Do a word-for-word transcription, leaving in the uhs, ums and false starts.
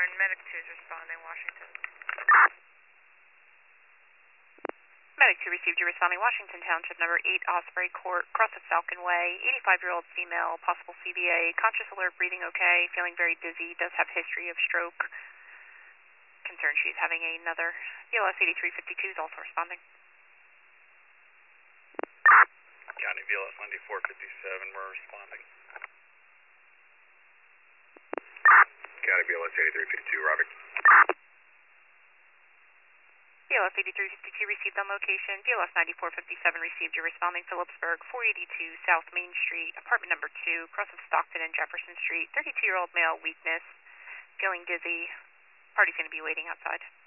one, Medic two is responding, Washington. Medic two received you responding, Washington Township, number eight, Osprey Court, cross of Falcon Way, eighty-five-year-old female, possible C V A, conscious, alert, breathing okay, feeling very dizzy, does have history of stroke. Concerned she's having another. B L S eighty-three fifty-two is also responding. County B L S ninety-four fifty-seven, we're responding. County B L S eighty-three fifty-two, Robbie. B L S eighty-three fifty-two received on location. B L S ninety-four fifty-seven received. You're responding Phillipsburg, four eighty-two South Main Street, apartment number two, cross of Stockton and Jefferson Street. thirty-two-year-old male, weakness, feeling dizzy. Party's going to be waiting outside.